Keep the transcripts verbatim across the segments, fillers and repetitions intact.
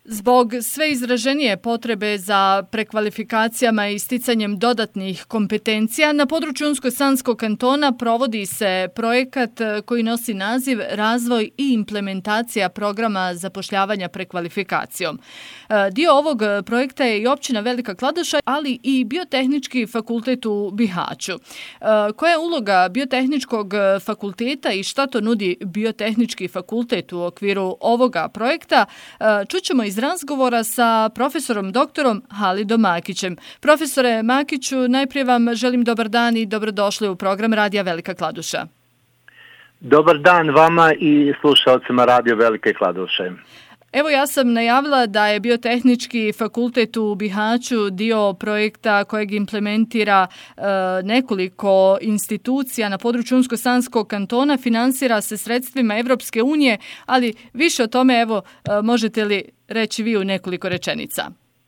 Zbog sve izraženije potrebe za prekvalifikacijama i sticanjem dodatnih kompetencija, na području Unsko-Sanskog kantona provodi se projekat koji nosi naziv Razvoj i implementacija programa zapošljavanja prekvalifikacijom. Dio ovog projekta je i općina Velika Kladuša, ali i Biotehnički fakultet u Bihaću. Koja je uloga Biotehničkog fakulteta i šta to nudi Biotehnički fakultet u okviru ovoga projekta, čućemo iz razgovora sa profesorom doktorom Halidom Makićem. Profesore Makiću, najprije vam želim dobar dan i dobrodošli u program Radija Velika Kladuša. Dobar dan vama i slušalcima Radio Velike Kladuše. Evo, ja sam najavila da je Biotehnički fakultet u Bihaću dio projekta kojeg implementira e, nekoliko institucija na području Unsko-Sanskog kantona, finansira se sredstvima Evropske unije, ali više o tome, evo, e, možete li reći vi u nekoliko rečenica?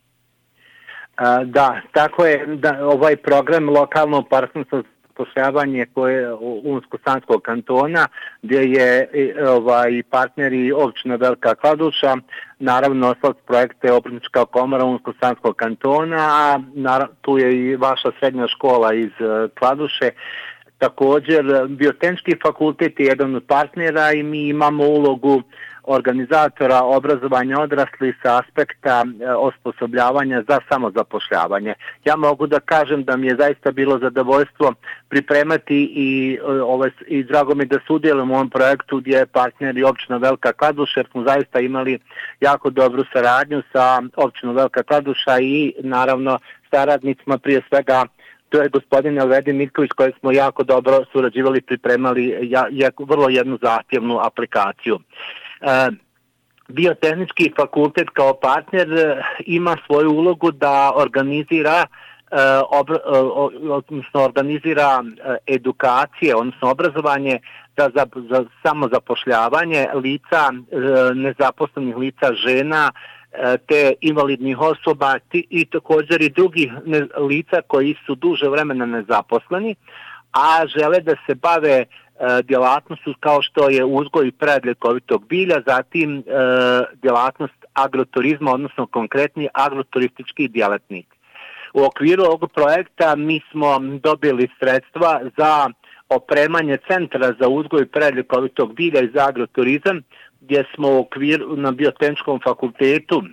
A, da, tako je, da, ovaj program lokalno partnerstvo zapošljavanje koje u Unsko-Sanskog kantona, gdje je ovaj partneri općina Velika Kladuša, naravno oslovac projekta je Obrtnička komora Unsko-Sanskog kantona, a naravno, tu je i vaša srednja škola iz Kladuše. Također, Biotehnički fakultet je jedan od partnera i mi imamo ulogu organizatora obrazovanja odraslih sa aspekta osposobljavanja za samozapošljavanje. Ja mogu da kažem da mi je zaista bilo zadovoljstvo pripremati i, ovaj, i drago mi da sudjelujem u ovom projektu gdje je partner i općina Velika Kladuša, jer smo zaista imali jako dobru saradnju sa općinom Velika Kladuša i naravno saradnicima, prije svega to je gospodin Elvedin Mitković, koji smo jako dobro surađivali, pripremali ja, ja, vrlo jednu zahtjevnu aplikaciju. E, Biotehnički fakultet kao partner e, ima svoju ulogu da organizira e, obr, e, odnosno organizira e, edukacije, odnosno obrazovanje za, za, za samozapošljavanje lica, e, nezaposlenih lica, žena, te invalidnih osoba i također i drugih lica koji su duže vremena nezaposleni, a žele da se bave djelatnošću kao što je uzgoj i prerada ljekovitog bilja, zatim djelatnost agroturizma, odnosno konkretni agroturistički djelatnik. U okviru ovog projekta mi smo dobili sredstva za opremanje centra za uzgoj i preradu ljekovitog bilja i za agroturizam, gdje smo u okviru na Biotehničkom fakultetu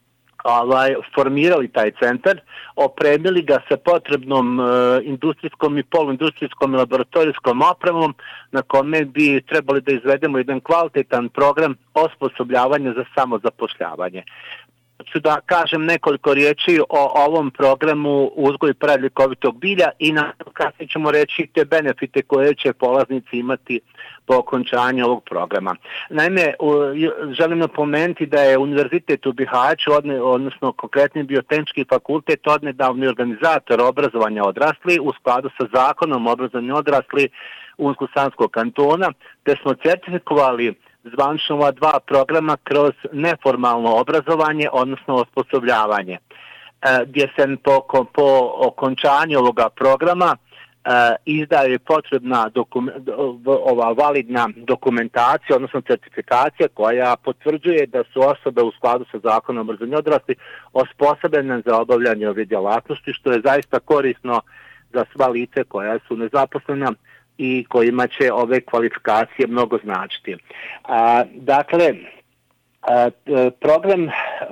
ovaj, formirali taj centar, opremili ga sa potrebnom e, industrijskom i poluindustrijskom i laboratorijskom opremom na kome bi trebali da izvedemo jedan kvalitetan program osposobljavanja za samozapošljavanje. Ću da kažem nekoliko riječi o ovom programu uzgoj i prerada ljekovitog bilja i na kasnije ćemo reći te benefite koje će polaznici imati po okončanju ovog programa. Naime, želim napomenuti da je Univerzitet u Bihaću, odnosno konkretni Biotehnički fakultet, odnedavni organizator obrazovanja odraslih u skladu sa zakonom o obrazovanju odraslih Unsko-Sanskog kantona, te smo certifikovali zvanično ova dva programa kroz neformalno obrazovanje, odnosno osposobljavanje, gdje se po, po okončanju ovoga programa izdaje potrebna dokum, ova validna dokumentacija, odnosno certifikacija koja potvrđuje da su osobe u skladu sa zakonom o obrazovanju odraslih osposobljene za obavljanje ove djelatnosti, što je zaista korisno za sva lice koja su nezaposlena i kojima će ove kvalifikacije mnogo značiti. A, dakle, a, program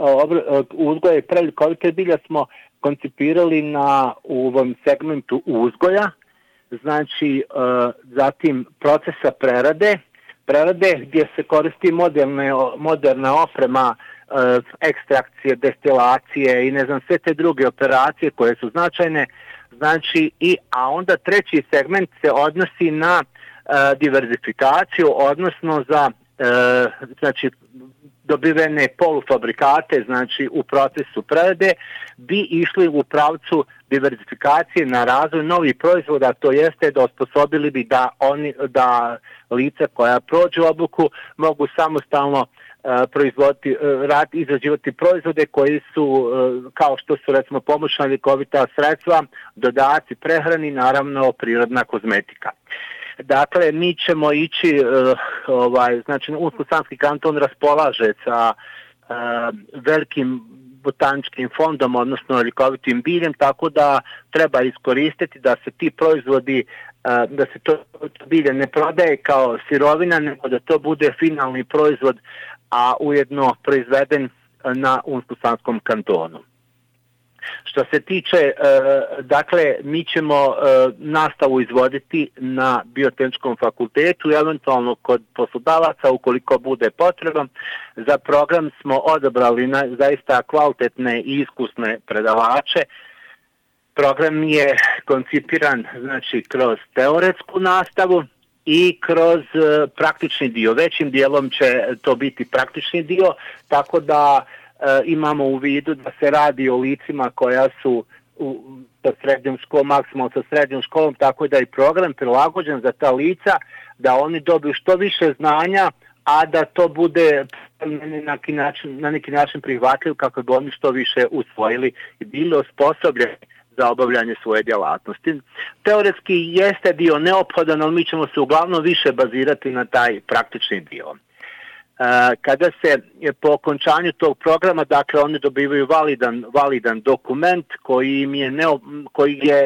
uzgoja i prerade ljekovitog bilja smo koncipirali na u ovom segmentu uzgoja, znači a, zatim procesa prerade, prerade gdje se koristi moderne, moderna oprema, a, ekstrakcije, destilacije i ne znam sve te druge operacije koje su značajne. Znači, i, a onda treći segment se odnosi na e, diverzifikaciju, odnosno za e, znači, dobivene polufabrikate, znači u procesu prerade, bi išli u pravcu diverzifikacije na razvoj novih proizvoda, to jeste da osposobili bi da, oni, da lica koja prođu obuku mogu samostalno proizvoditi, rad, izrađivati proizvode koji su, kao što su recimo pomoćna ljekovita sredstva, dodaci prehrani, naravno prirodna kozmetika. Dakle, mi ćemo ići, ovaj, znači Unsko-Sanski kanton raspolaže sa velikim botaničkim fondom, odnosno ljekovitim biljem, tako da treba iskoristiti da se ti proizvodi, da se to bilje ne prodaje kao sirovina, nego da to bude finalni proizvod, a ujedno proizveden na Unsko-Sanskom kantonu. Što se tiče, dakle, mi ćemo nastavu izvoditi na Biotehničkom fakultetu, eventualno kod poslodavaca ukoliko bude potrebno. Za program smo odabrali na, zaista kvalitetne i iskusne predavače. Program je koncipiran, znači, kroz teoretsku nastavu i kroz praktični dio. Većim dijelom će to biti praktični dio, tako da imamo u vidu da se radi o licima koja su u, sa srednjom školom, maksimalno sa srednjom školom, tako da je program prilagođen za ta lica, da oni dobiju što više znanja, a da to bude na neki način, na neki način prihvatljiv kako bi oni što više usvojili i bili osposobljeni za obavljanje svoje djelatnosti. Teoretski jeste dio neophodan, ali mi ćemo se uglavnom više bazirati na taj praktični dio. Kada se po okončanju tog programa, dakle, oni dobivaju validan, validan dokument koji im je, neo, koji je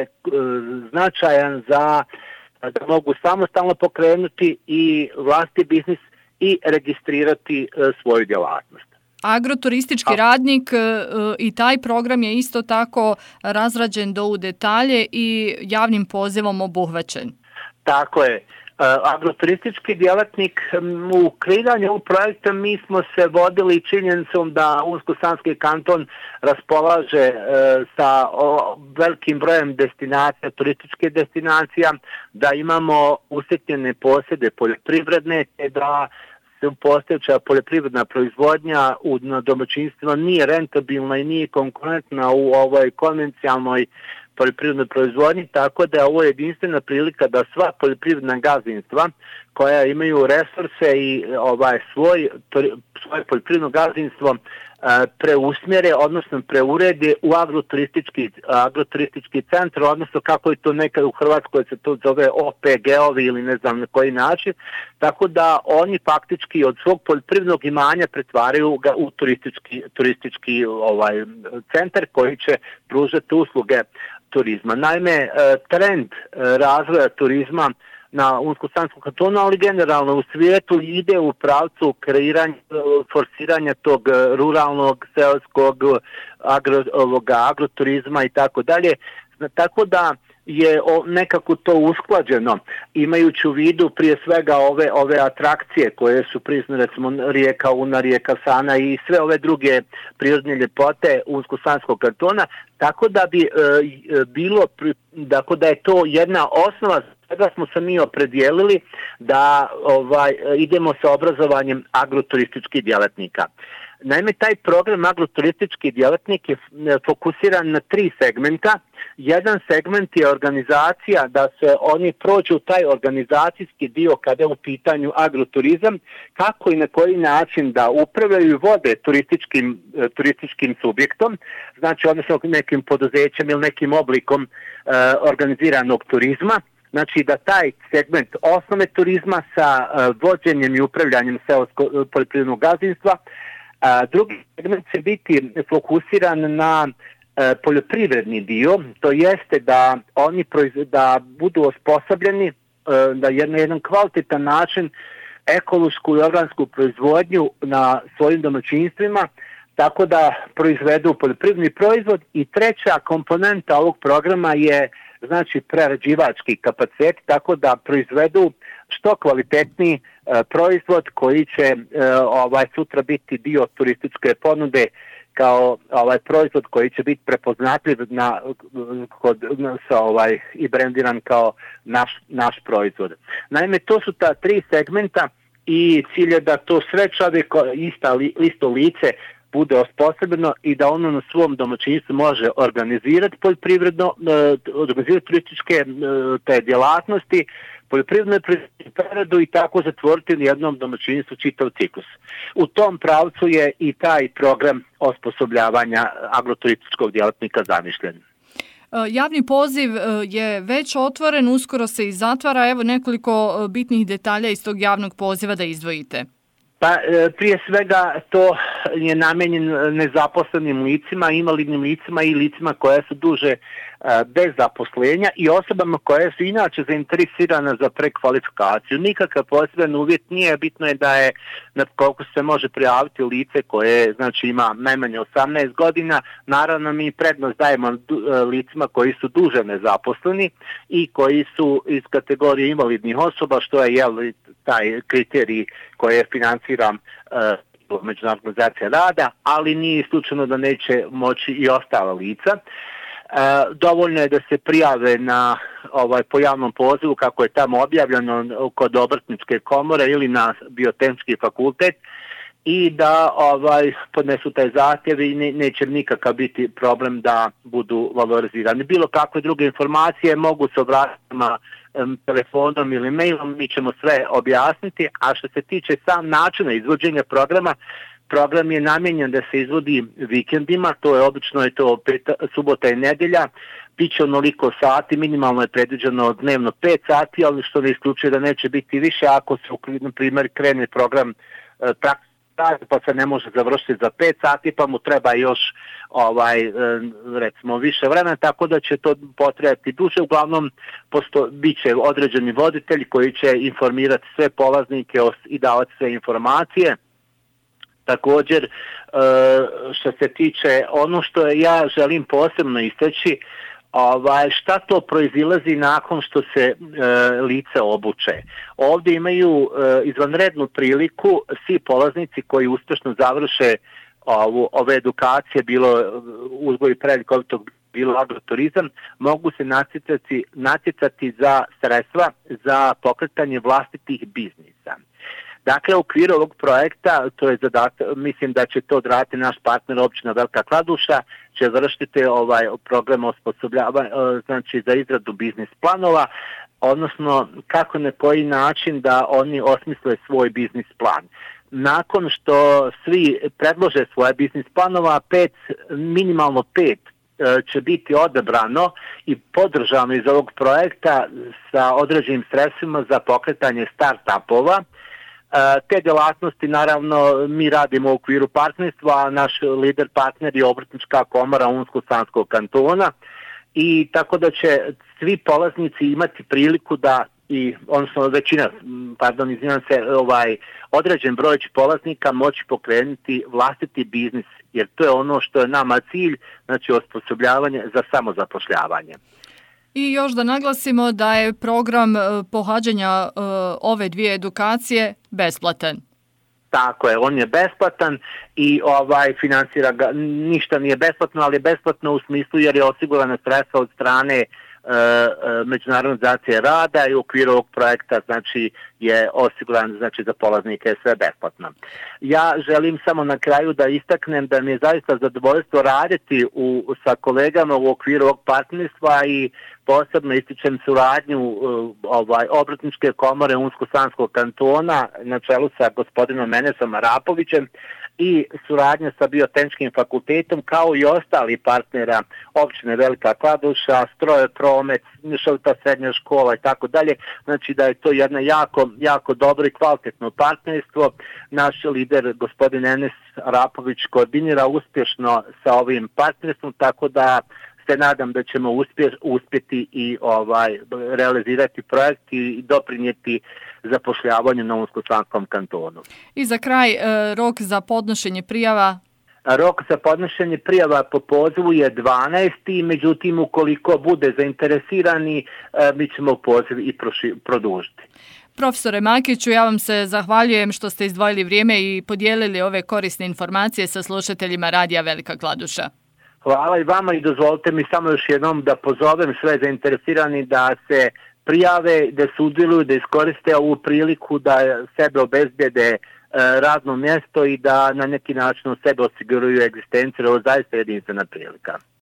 značajan za da mogu samostalno pokrenuti i vlastiti biznis i registrirati svoju djelatnost. Agroturistički radnik i taj program je isto tako razrađen do u detalje i javnim pozivom obuhvaćen. Tako je. Agroturistički djelatnik, u kreiranju ovog projekta mi smo se vodili činjenicom da Unsko-Sanski kanton raspolaže sa velikim brojem destinacija, turističkih destinacija, da imamo usitnjene posjede poljoprivredne, te da se postojeća poljoprivredna proizvodnja u domaćinstvima nije rentabilna i nije konkurentna u ovoj konvencionalnoj poljoprivrednoj proizvodnji, tako da je ovo jedinstvena prilika da sva poljoprivredna gazdinstva koja imaju resurse i ovaj svoj, svoje poljoprivredno gazdinstvo preusmjere, odnosno preurede u agroturistički, agroturistički centar, odnosno kako je to nekad u Hrvatskoj se to zove O P G-ovi ili ne znam na koji način, tako da oni faktički od svog poljoprivrednog imanja pretvaraju ga u turistički, turistički ovaj, centar koji će pružati usluge turizma. Naime, trend razvoja turizma na Unsko-Sanskom kantonu, ali generalno u svijetu ide u pravcu kreiranja, forsiranja tog ruralnog, seoskog, agro, ovoga, agroturizma i tako dalje. Tako da je nekako to usklađeno, imajući u vidu prije svega ove, ove atrakcije koje su prisutne, recimo rijeka Una, rijeka Sana i sve ove druge prirodne ljepote Unsko-Sanskog kantona, tako da bi e, bilo, tako da je to jedna osnova. Sada smo se mi opredijelili da ovaj, idemo sa obrazovanjem agroturističkih djelatnika. Naime, taj program agroturistički djelatnik je fokusiran na tri segmenta. Jedan segment je organizacija, da se oni prođu taj organizacijski dio kada je u pitanju agroturizam, kako i na koji način da upravljaju i vode turističkim, turističkim subjektom, znači odnosno nekim poduzećem ili nekim oblikom uh, organiziranog turizma. Znači da taj segment osnove turizma sa uh, vođenjem i upravljanjem seoskog poljoprivrednog gazdinstva. A, drugi segment će biti fokusiran na e, poljoprivredni dio, to jeste da oni proiz- da budu osposobljeni e, da na jedan kvalitetan način ekološku i organsku proizvodnju na svojim domaćinstvima, tako da proizvedu poljoprivredni proizvod. I treća komponenta ovog programa je znači prerađivački kapacitet, tako da proizvedu što kvalitetniji e, proizvod koji će e, ovaj sutra biti dio turističke ponude kao ovaj proizvod koji će biti prepoznatljiv na kod na, sa ovaj i brendiran kao naš naš proizvod. Naime, to su ta tri segmenta i cilj je da to sve čovjek ista li, isto lice bude osposobljeno i da ono na svom domaćinstvu može organizirati poljoprivredno, organizirati turističke te djelatnosti, poljoprivrednu preradu i tako zatvoriti u jednom domaćinstvu čitav ciklus. U tom pravcu je i taj program osposobljavanja agroturističkog djelatnika zamišljen. Javni poziv je već otvoren, uskoro se i zatvara. Evo nekoliko bitnih detalja iz tog javnog poziva da izdvojite. Pa prije svega to je namenjen nezaposlenim licima, invalidnim licima i licima koja su duže bez zaposlenja i osobama koje su inače zainteresirana za prekvalifikaciju. Nikakav poseban uvjet nije, bitno je da je na koliko se može prijaviti lice koje znači ima najmanje osamnaest godina. Naravno mi prednost dajemo licima koji su duže nezaposleni i koji su iz kategorije invalidnih osoba, što je jel, taj kriterij koji financiram uh, Međunarodna organizacija rada, ali nije slučajno da neće moći i ostala lica. E, dovoljno je da se prijave na ovaj po javnom pozivu kako je tamo objavljeno kod Obrtničke komore ili na Biotehnički fakultet i da ovaj podnesu taj zahtjev i ne, neće nikakav biti problem da budu valorizirani. Bilo kakve druge informacije mogu se obratiti na um, telefonom ili mailom, mi ćemo sve objasniti, a što se tiče sam načina izvođenja programa, program je namijenjen da se izvodi vikendima, to je obično je to pet, subota i nedjelja, biće onoliko sati, minimalno je predviđeno dnevno pet sati, ali što ne isključuje da neće biti više ako se, na primjer, krene program e, praktično, pa se ne može završiti za pet sati, pa mu treba još ovaj e, recimo više vremena, tako da će to potrebati duže. Uglavnom, posto, bit će određeni voditelj koji će informirati sve polaznike i davati sve informacije. Također, što se tiče ono što ja želim posebno istaći, ovaj, šta to proizilazi nakon što se e, lice obuče. Ovdje imaju e, izvanrednu priliku svi polaznici koji uspješno završe ovu, ove edukacije, bilo uzgoj predškolskog, bilo agroturizam, mogu se natjecati, natjecati za sredstva za pokretanje vlastitih biznisa. Dakle, u okviru ovog projekta, to je zadatak, mislim da će to odraditi naš partner općina Velika Kladuša, će vršiti ovaj program osposobljavanja, znači za izradu biznis planova, odnosno kako na koji način da oni osmisle svoj biznis plan. Nakon što svi predlože svoje biznis planova, pet, minimalno pet će biti odabrano i podržano iz ovog projekta sa određenim sredstvima za pokretanje start-upova. Te djelatnosti naravno mi radimo u okviru partnerstva, a naš lider partner je Obrtnička komora Unsko-Sanskog kantona i tako da će svi polaznici imati priliku da i odnosno većina, pardon, izvinjam se, ovaj određen broj će polaznika moći pokrenuti vlastiti biznis, jer to je ono što je nama cilj, znači osposobljavanje za samozapošljavanje. I još da naglasimo da je program pohađanja uh, ove dvije edukacije besplatan. Tako je, on je besplatan i ovaj financira ga, ništa nije besplatno, ali je besplatno u smislu jer je osigurana sredstva od strane uh, Međunarodne organizacije rada i u okviru ovog projekta znači je osiguran znači za polaznike sve besplatno. Ja želim samo na kraju da istaknem da mi je zaista zadovoljstvo raditi u, sa kolegama u okviru ovog partnerstva i posebno ističem suradnju uh, ovaj, Obrtničke komore Unsko-Sanskog kantona na čelu sa gospodinom Enesom Arapovićem i suradnja sa Biotehničkim fakultetom kao i ostali partnera općine Velika Kladuša, Stroje promet, Šolta srednja škola i tako dalje. Znači da je to jedno jako, jako dobro i kvalitetno partnerstvo. Naš lider gospodin Enes Arapović koordinira uspješno sa ovim partnerstvom, tako da se nadam da ćemo uspje, uspjeti i ovaj realizirati projekt i doprinijeti zapošljavanju na Unsko-Sanskom kantonu. I za kraj, rok za podnošenje prijava? Rok za podnošenje prijava po pozivu je dvanaesti međutim ukoliko bude zainteresirani, mi ćemo poziv i produžiti. Profesore Makiću, ja vam se zahvaljujem što ste izdvojili vrijeme i podijelili ove korisne informacije sa slušateljima Radija Velika Kladuša. Hvala i vama i dozvolite mi samo još jednom da pozovem sve zainteresirani da se prijave, da sudjeluju, da iskoriste ovu priliku da sebe obezbijede radno mjesto i da na neki način sebe osiguraju egzistenciju. Ovo je zaista jedinstvena prilika.